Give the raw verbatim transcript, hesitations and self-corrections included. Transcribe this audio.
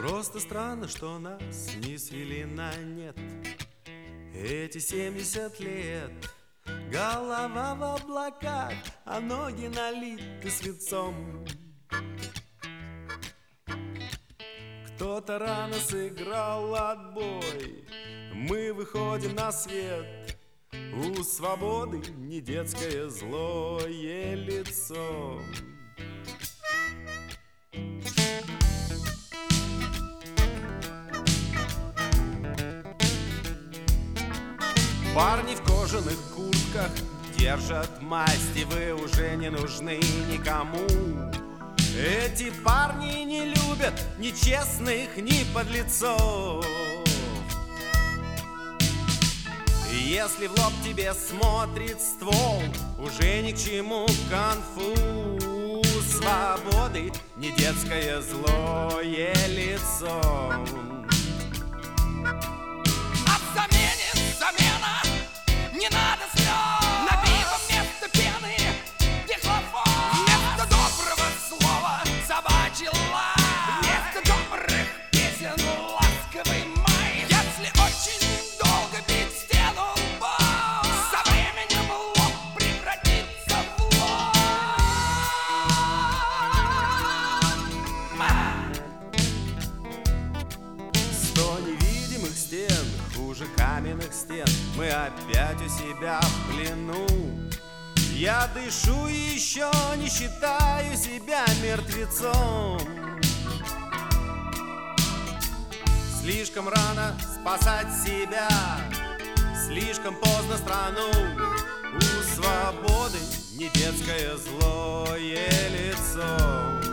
Просто странно, что нас не свели на нет эти семьдесят лет. Голова в облаках, а ноги налиты свинцом. Кто-то рано сыграл отбой, мы выходим на свет. У свободы не детское злое лицо. Парни в кожаных куртках держат масти, вы уже не нужны никому. Эти парни не любят ни честных, ни подлецов. Если в лоб тебе смотрит ствол, уже ни к чему конфу. Свободы не детское злое лицо. Замена, не надо слез. На пиво вместо пены дихлофон. Вместо доброго слова собачий лай. Вместо добрых песен ласковый май. Если очень долго бить стену лбом, со временем лоб превратится в лом. Сто невидимых стен хуже каменных стен, мы опять у себя в плену. Я дышу и еще не считаю себя мертвецом. Слишком рано спасать себя, слишком поздно страну. У свободы не детское злое лицо.